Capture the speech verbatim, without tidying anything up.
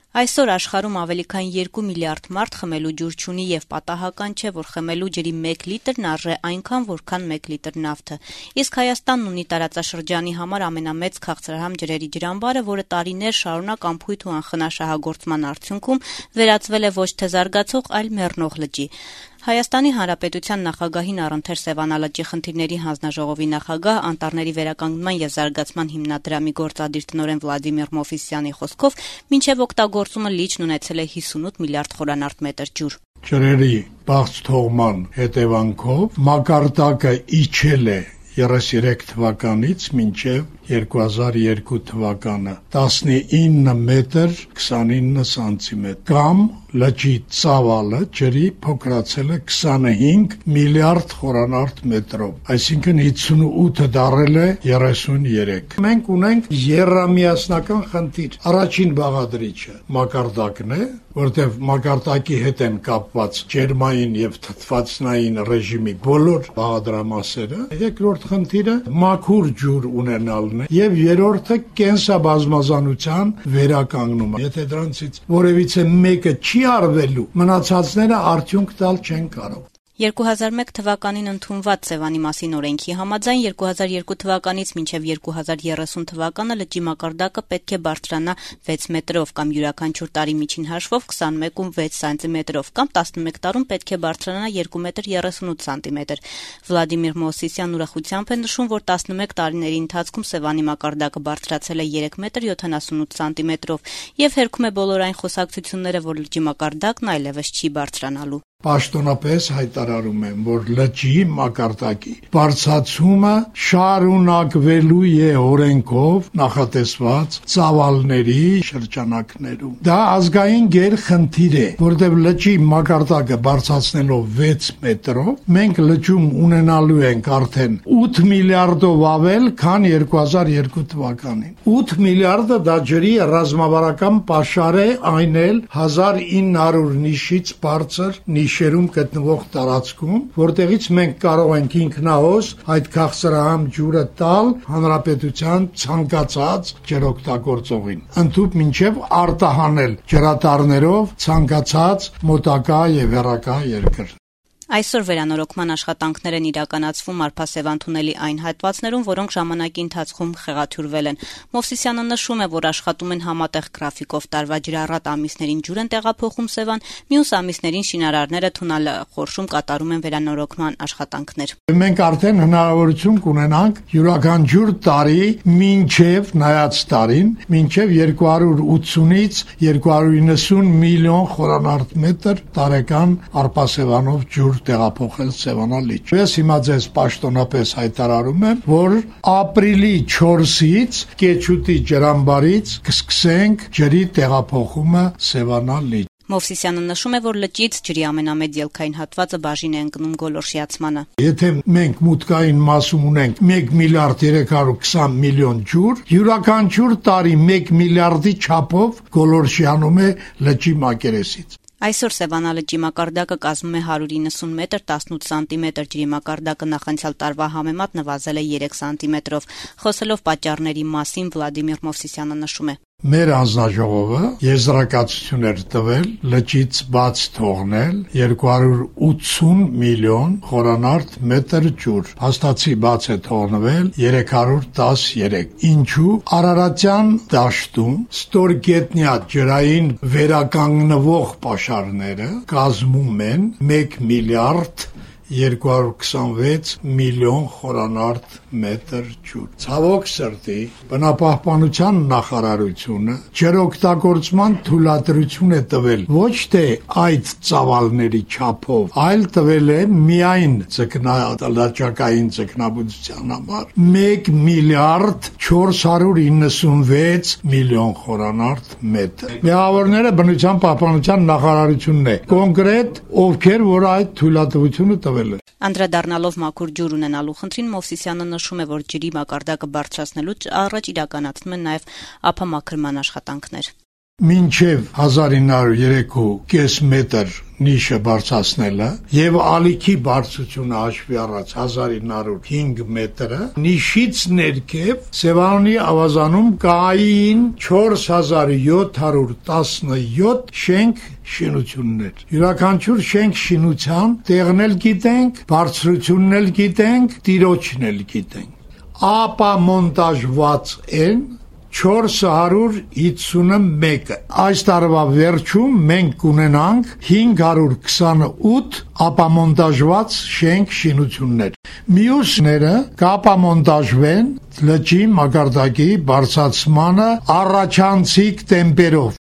Այսօր աշխարհում ավելի քան երկու միլիարդ մարդ խմելու ջուր չունի եւ պատահական չէ, որ խմելու ջրի մեկ լիտրն արժե այնքան, որքան մեկ լիտր նավթը։ Իսկ Հայաստանն ունի տարածաշրջանի համար ամենամեծ քաղցրահամ ջրերի ջրամբարը, որը տարիներ շարունակ անփույթ ու անխնա շահագործման արդյունքում վերածվել է ոչ թե զարգացող, այլ մեռնող լճի։ Հայաստանի Հանրապետության նախագահին առընթեր Սևանա լճի խնդիրների հանձնաժողովի նախագահ, անտառների վերականգնման եւ զարգացման հիմնադրամի գործադիր տնօրեն Վլադիմիր Մովսիսյանի խոսքով մինչեւ օգտագործումը լիճն ունեցել է հիսունութ միլիարդ խորանարդ մետր ջուր։ Ջրերի բաց թողման հետևանքով մակարդակը իջել է երեսերեք թվականից մինչև երկու հազար երկու թվականը տասնինը մետր քսանինը սանտիմետր կամ լճի ծավալը ջրի փոքրացել է քսանհինգ միլիարդ խորանարդ մետրով, այսինքն հիսունութը դարել է երեսունյերեք։ Մենք ունենք եռամիասնական խնդիր։ Առաջին բաղադրիչը մակարդակն է, որտեղ մակարդակի հետ են կապված ջերմային եւ թթվածնային ռեժիմի բոլոր բաղադրամասերը։ Երկրորդ խնդիրը մաքուր ջուր ունենալն է եւ երրորդը կենսաբազմազանության վերականգնումը։ Եթե դրանցից որևիցե մեկը չի արվելու, մնացածները արդյունք տալ չեն կարող։ երկու հազար մեկ թվականին ընդունված Սևանի մասին օրենքի համաձայն երկու հազար երկու թվականից մինչև երկու հազար երեսուն թվականը լճի մակարդակը պետք է բարձրանա վեց մետրով կամ յուրաքանչյուր տարի միջին հաշվով քսանմեկում վեց սանտիմետրով կամ տասնմեկ տարում պետք է բարձրանա երկու մետր երեսունութ սանտիմետր։ Վլադիմիր Մովսիսյանն ուրախությամբ է նշում, որ տասնմեկ տարիների ընթացքում Սևանի մակարդակը բարձրացել է երեք մետր յոթանասունութ սանտիմետրով եւ հերքում է բոլոր այն խոսակցությունները, որ լճի մակարդակն այլևս չի բարձրանալու։ Պաշտոնապես հայտարարում եմ, որ լճի մակարդակի բարձրացումը շարունակվելու է օրենքով նախատեսված ծավալների շրջանակներում։ Դա ազգային գերխնդիր է, որտեղ լճի մակարդակը բարձրացնելով վեց մետրով, մենք լճում ունենալու ենք արդեն ութ միլիարդով ավել, քան երկու հազար երկու թվականին։ ութ միլիարդը դա ջրի ռազմավարական պաշար է, այն էլ հազար ինը հարյուր նիշից բարձր նիշերում գտնվող տարածքում, որտեղից մենք կարող ենք ինքնահոս այդ քաղցրահամ ջուրը տալ հանրապետության ցանկացած ջրօգտագործողին, ընդհուպ մինչև արտահանել ջրատարներով ցանկացած մոտակա եւ հեռակա երկր։ Այսօր վերանորոգման աշխատանքներ են իրականացվում Արփասեվան թունելի այն հատվածներում, որոնք ժամանակի ընթացքում խեղաթյուրվել են։ Մովսիսյանը նշում է, որ աշխատում են համատեղ գրաֆիկով տարվա ջրառատ ամիսներին ջուր են տեղափոխում Սևան, մյուս ամիսներին շինարարները թունալախորշում կատարում են վերանորոգման աշխատանքներ։ Մենք արդեն հնարավորություն կունենանք յուրաքանչյուր տարի մինչև նայած տարին, մինչև երկու հարյուր ութսունից երկու հարյուր իննսուն միլիոն խորանարդ մետր տարեկան Արփասեվանով ջուր տեղափոխել Սևանա լիճ։ Ես հիմա ձեզ պաշտոնապես հայտարարում եմ, որ ապրիլի չորսից Կեչուտի ջրամբարից կսկսենք ջրի տեղափոխումը Սևանա լիճ։ Մովսիսյանը նշում է, որ լճից ջրի ամենամեծ ելքային հատվածը բաժին է ընկնում գոլորշիացմանը։ Եթե մենք մուտքային մասում ունենք մեկ միլիարդ երեք հարյուր քսան միլիոն ջուր, յուրաքանչյուր տարի մեկ միլիարդի չափով գոլորշիանում է լճի մակերեսից։ Այսօր Սևանա լճի մակարդակը կազմում է հարյուր իննսուն մետր տասնութ սանտիմետր, ջրի մակարդակը նախանցյալ տարվա համեմատ նվազել է երեք սանտիմետրով։ Խոսելով պատճառների մասին Վլադիմիր Մովսիսյանը նշում է. Մեր հանձնաժողովը եզրակացություն էր տվել լճից բաց թողնել երկու հարյուր ութսուն միլիոն խորանարդ մետր ջուր։ Հաստացի բաց է թողնվել երեք հարյուր տասներեք։ Ինչու? Արարատյան դաշտում ստորգետնյա ջրային վերականգնվող պաշարները կազմում են մեկ միլիարդ երկու հարյուր քսանվեց միլիոն խորանարդ մետր ջուր։ Ցավոք սրտի, բնապահպանության նախարարությունը ջրօգտագործման թույլատրություն է տվել ոչ թե այդ ծավալների չափով, այլ տվել է միայն ձկնալճակային ձկնաբուծության համար մեկ միլիարդ չորս հարյուր իննսունվեց միլիոն խորանարդ մետր։ Մեղավորները բնության պահպանության նախարարությունն է, կոնկրետ ովքեր որ այդ թույլատրությունը տվել։ Անդրադառնալով մաքուր ջուր ունենալու խնդրին Մովսիսյանը նշում է, որ ջրի մակարդակը բարձրացնելուց առաջ իրականացնում են նաև ափամաքրման աշխատանքներ։ մինչև հազար ինը հարյուր երեք կես մետր նիշը բարձրացնելը եւ ալիքի բարձրությունը հաշվի առած հազար ինը հարյուր հինգ մետրը նիշից ներքև Սևանունի ավազանում կային չորս հազար յոթ հարյուր տասնյոթ շենք շինություններ։ Յուրաքանչյուր շենք շինության տեղն էլ գիտենք, բարձրությունն էլ գիտենք, տիրոջն էլ գիտենք։ Ապամոնտաժված են չորս հարյուր հիսունմեկ։ Այս տարվա վերջում մենք կունենանք հինգ հարյուր քսանութ ապամոնտաժված շենք շինություններ։ Մյուսները կապամոնտաժվեն լճի մակարդակի բարձրացմանը առաջանցիկ տեմպերով։